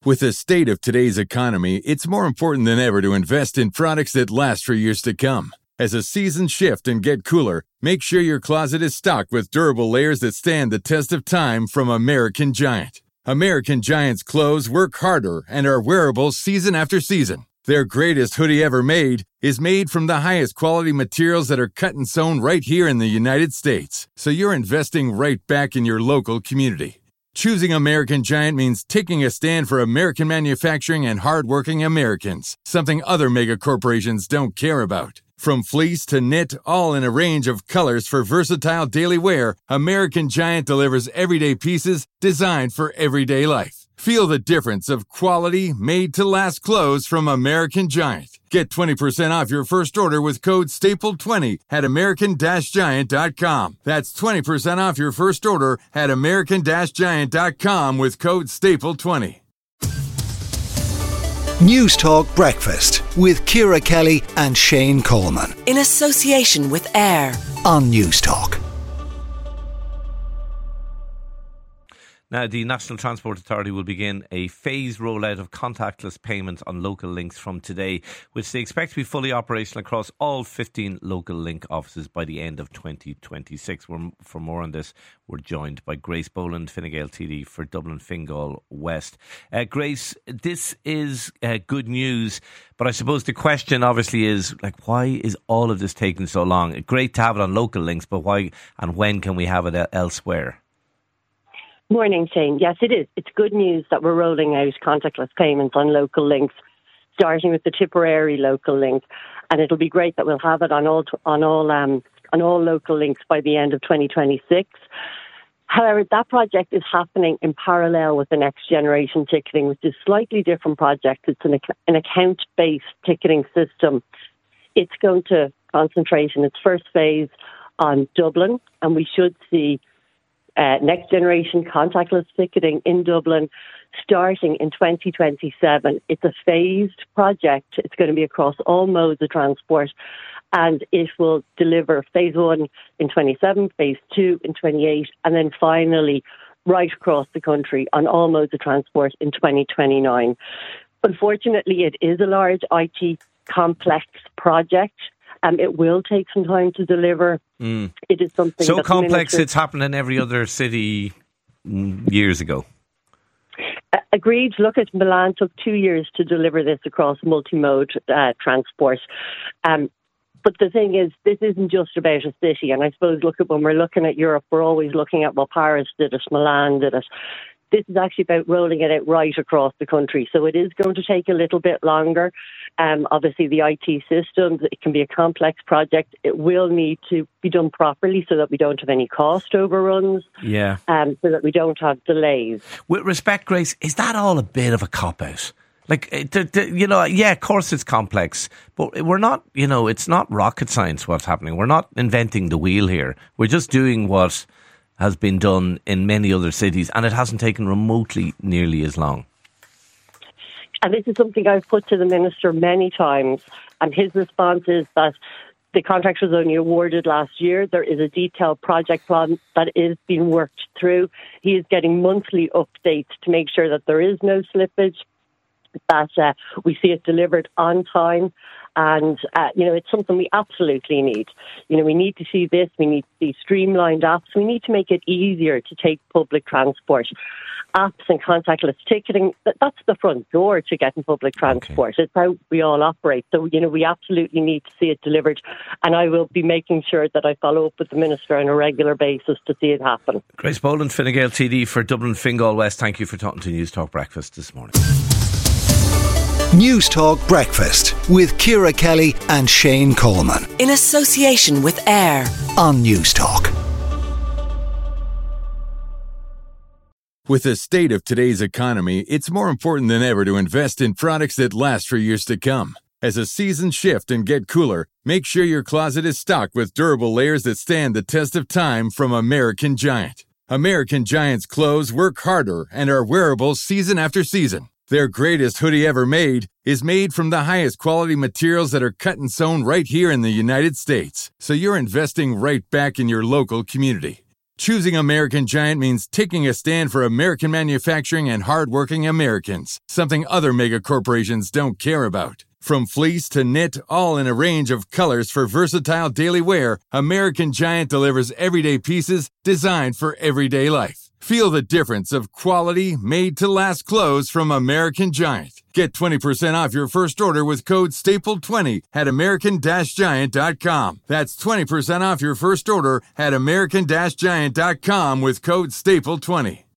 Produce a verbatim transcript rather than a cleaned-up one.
With the state of today's economy, it's more important than ever to invest in products that last for years to come. As the seasons shift and get cooler, make sure your closet is stocked with durable layers that stand the test of time from American Giant. American Giant's clothes work harder and are wearable season after season. Their greatest hoodie ever made is made from the highest quality materials that are cut and sewn right here in the United States. So you're investing right back in your local community. Choosing American Giant means taking a stand for American manufacturing and hardworking Americans, something other mega corporations don't care about. From fleece to knit, all in a range of colors for versatile daily wear, American Giant delivers everyday pieces designed for everyday life. Feel the difference of quality, made-to-last clothes from American Giant. Get twenty percent off your first order with code staple twenty at american giant dot com. That's twenty percent off your first order at american giant dot com with code staple twenty. News Talk Breakfast with Ciara Kelly and Shane Coleman. In association with AIR on News Talk. Now, the National Transport Authority will begin a phased rollout of contactless payments on local links from today, which they expect to be fully operational across all fifteen local link offices by the end of twenty twenty-six. We're, for more on this, we're joined by Grace Boland, Fine Gael T D for Dublin Fingal West. Uh, Grace, this is uh, good news, but I suppose the question obviously is, like, why is all of this taking so long? Great to have it on local links, but why and when can we have it elsewhere? Morning, Shane. Yes, it is. It's good news that we're rolling out contactless payments on local links, starting with the Tipperary local link, and it'll be great that we'll have it on all on all um, on all local links by the end of twenty twenty-six. However, that project is happening in parallel with the next generation ticketing, which is a slightly different project. It's an, an account-based ticketing system. It's going to concentrate in its first phase on Dublin, and we should see Uh, next generation contactless ticketing in Dublin starting in twenty twenty-seven. It's a phased project. It's going to be across all modes of transport, and it will deliver phase one in twenty-seven, phase two in twenty-eight, and then finally right across the country on all modes of transport in twenty twenty-nine. Unfortunately, it is a large I T complex project. Um, it will take some time to deliver. Mm. It is something so complex. Minister- it's happened in every other city years ago. Uh, agreed. Look, at Milan took two years to deliver this across multi-mode uh, transport. Um, but the thing is, this isn't just about a city. And I suppose, look at when we're looking at Europe, we're always looking at, well, Paris did it, Milan did it. This is actually about rolling it out right across the country. So it is going to take a little bit longer. Um, obviously, the I T systems, it can be a complex project. It will need to be done properly so that we don't have any cost overruns. Yeah. Um, so that we don't have delays. With respect, Grace, is that all a bit of a cop-out? Like, the, the, you know, yeah, of course it's complex, but we're not, you know, it's not rocket science what's happening. We're not inventing the wheel here. We're just doing what has been done in many other cities, and it hasn't taken remotely nearly as long. And this is something I've put to the Minister many times, and his response is that the contract was only awarded last year. There is a detailed project plan that is being worked through. He is getting monthly updates to make sure that there is no slippage, that uh, we see it delivered on time. And, uh, you know, it's something we absolutely need. You know, we need to see this. We need to see streamlined apps. We need to make it easier to take public transport. Apps and contactless ticketing, that's the front door to getting public transport. Okay. It's how we all operate. So, you know, we absolutely need to see it delivered. And I will be making sure that I follow up with the Minister on a regular basis to see it happen. Grace Boland, Fine Gael T D for Dublin Fingal West. Thank you for talking to News Talk Breakfast this morning. News Talk Breakfast with Ciara Kelly and Shane Coleman. In association with AIR on News Talk. With the state of today's economy, it's more important than ever to invest in products that last for years to come. As the seasons shift and get cooler, make sure your closet is stocked with durable layers that stand the test of time from American Giant. American Giant's clothes work harder and are wearable season after season. Their greatest hoodie ever made is made from the highest quality materials that are cut and sewn right here in the United States. So you're investing right back in your local community. Choosing American Giant means taking a stand for American manufacturing and hardworking Americans, something other mega corporations don't care about. From fleece to knit, all in a range of colors for versatile daily wear, American Giant delivers everyday pieces designed for everyday life. Feel the difference of quality, made-to-last clothes from American Giant. Get twenty percent off your first order with code staple twenty at american giant dot com. That's twenty percent off your first order at american giant dot com with code staple twenty.